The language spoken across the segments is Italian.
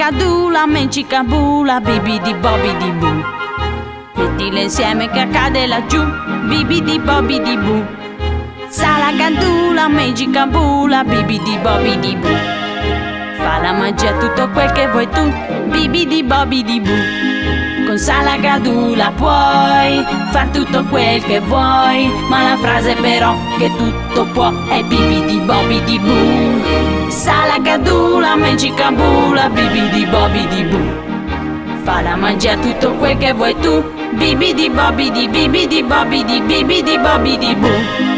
cadula, mencicabula, bibi di bobi di bu. Mettile insieme che accade laggiù, bibi di bobi di bu. Salacadula, mencicabula, bibi di bobi di bu. Fa la magia tutto quel che vuoi tu, bibi di bobi di bu. Con Salacadula puoi far tutto quel che vuoi, ma la frase però che tutto può è bibi di bobi di bu. Salacadula, mencicabula, bibi di bobi di bu. Fa la magia tutto quel che vuoi tu, bibi di bobi di bibi di bobi di bibi di bobi di bu.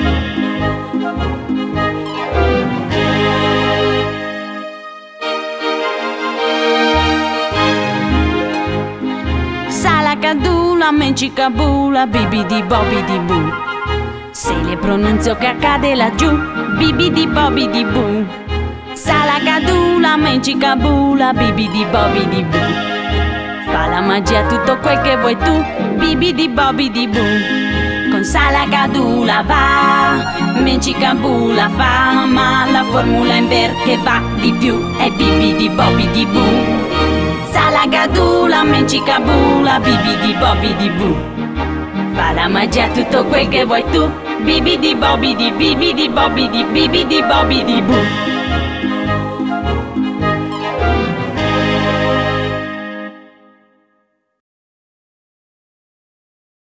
Salacadula, mencicabula, bibi di bobi di bu. Se le pronunzio che accade laggiù, bibi di bobi di bu. Salacadula, mencicabula, bibi di bobi di bu. Fa la magia tutto quel che vuoi tu, bibi di bobi di bu. Con Salacadula va, mencicabula fa, ma la formula in ver che va di più è bibi di bobi di bu. Salacadula, mencicabula, bibi di bobi di bu. Fa la magia tutto quel che vuoi tu, bibi di bobi di bibi di bobi di bibi di bobi di bu.